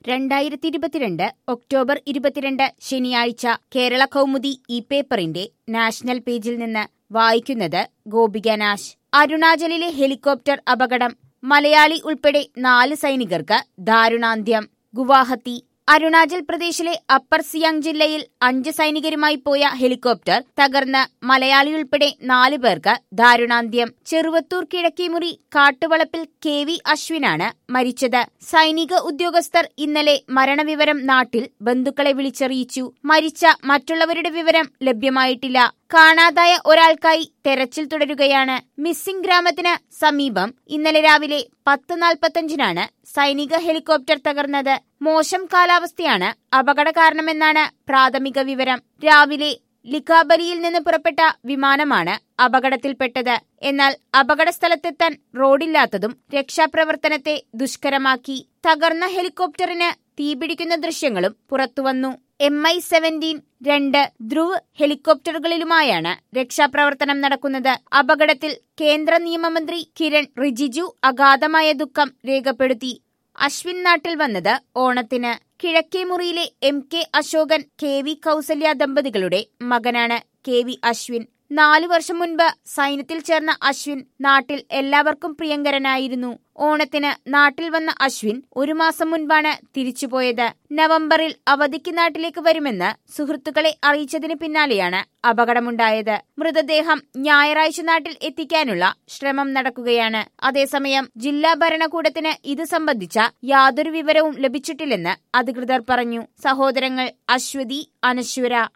2022 October 22 ശനിയാഴ്ച കേരള കൗമുദി ഈ പേപ്പറിന്റെ നാഷണൽ പേജിൽ നിന്ന് വായിക്കുന്നത് ഗോപിക നാശ്. അരുണാചലിലെ ഹെലികോപ്റ്റർ അപകടം, മലയാളി ഉൾപ്പെടെ 4 സൈനികർക്ക് ദാരുണാന്ത്യം. ഗുവാഹത്തി. അരുണാചൽ പ്രദേശിലെ അപ്പർ സിയാങ് ജില്ലയിൽ 5 സൈനികരുമായി പോയ ഹെലികോപ്റ്റർ തകർന്ന് മലയാളി ഉൾപ്പെടെ 4 പേർക്ക് ദാരുണാന്ത്യം. ചെറുവത്തൂർ കിഴക്കേമുറി കാട്ടുവളപ്പിൽ KV അശ്വിനാണ് മരിച്ചത്. സൈനിക ഉദ്യോഗസ്ഥർ ഇന്നലെ മരണവിവരം നാട്ടിൽ ബന്ധുക്കളെ വിളിച്ചറിയിച്ചു. മരിച്ച മറ്റുള്ളവരുടെ വിവരം ലഭ്യമായിട്ടില്ല. കാണാതായ ഒരാൾക്കായി തെരച്ചിൽ തുടരുകയാണ്. മിസ്സിംഗ് ഗ്രാമത്തിന് സമീപം ഇന്നലെ രാവിലെ 10:45-നാണ് സൈനിക ഹെലികോപ്റ്റർ തകർന്നത്. മോശം കാലാവസ്ഥയാണ് അപകട കാരണമെന്നാണ് പ്രാഥമിക വിവരം. രാവിലെ ലിഖാബലിയിൽ നിന്ന് പുറപ്പെട്ട വിമാനമാണ് അപകടത്തിൽപ്പെട്ടത്. എന്നാൽ അപകട സ്ഥലത്തെത്താൻ റോഡില്ലാത്തതും രക്ഷാപ്രവർത്തനത്തെ ദുഷ്കരമാക്കി. തകർന്ന ഹെലികോപ്റ്ററിന് തീപിടിക്കുന്ന ദൃശ്യങ്ങളും പുറത്തുവന്നു. MI-17 2 ധ്രുവ് ഹെലികോപ്റ്ററുകളിലുമായാണ് രക്ഷാപ്രവർത്തനം നടക്കുന്നത്. അപകടത്തിൽ കേന്ദ്ര നിയമമന്ത്രി കിരൺ റിജിജു അഗാധമായ ദുഃഖം രേഖപ്പെടുത്തി. അശ്വിൻ നാട്ടിൽ വന്നത് ഓണത്തിന്. കിഴക്കേമുറിയിലെ MK അശോകൻ KV കൗസല്യ ദമ്പതികളുടെ മകനാണ് KV അശ്വിൻ. 4 വർഷം മുൻപ് സൈന്യത്തിൽ ചേർന്ന അശ്വിൻ നാട്ടിൽ എല്ലാവർക്കും പ്രിയങ്കരനായിരുന്നു. ഓണത്തിന് നാട്ടിൽ വന്ന അശ്വിൻ 1 മാസം മുൻപാണ് തിരിച്ചുപോയത്. നവംബറിൽ അവധിക്ക് നാട്ടിലേക്ക് വരുമെന്ന് സുഹൃത്തുക്കളെ അറിയിച്ചതിന് പിന്നാലെയാണ് അപകടമുണ്ടായത്. മൃതദേഹം ഞായറാഴ്ച നാട്ടിൽ എത്തിക്കാനുള്ള ശ്രമം നടക്കുകയാണ്. അതേസമയം ജില്ലാ ഭരണകൂടത്തിന് ഇത് സംബന്ധിച്ച യാതൊരു വിവരവും ലഭിച്ചിട്ടില്ലെന്ന് അധികൃതർ പറഞ്ഞു. സഹോദരങ്ങൾ അശ്വതി, അനശ്വര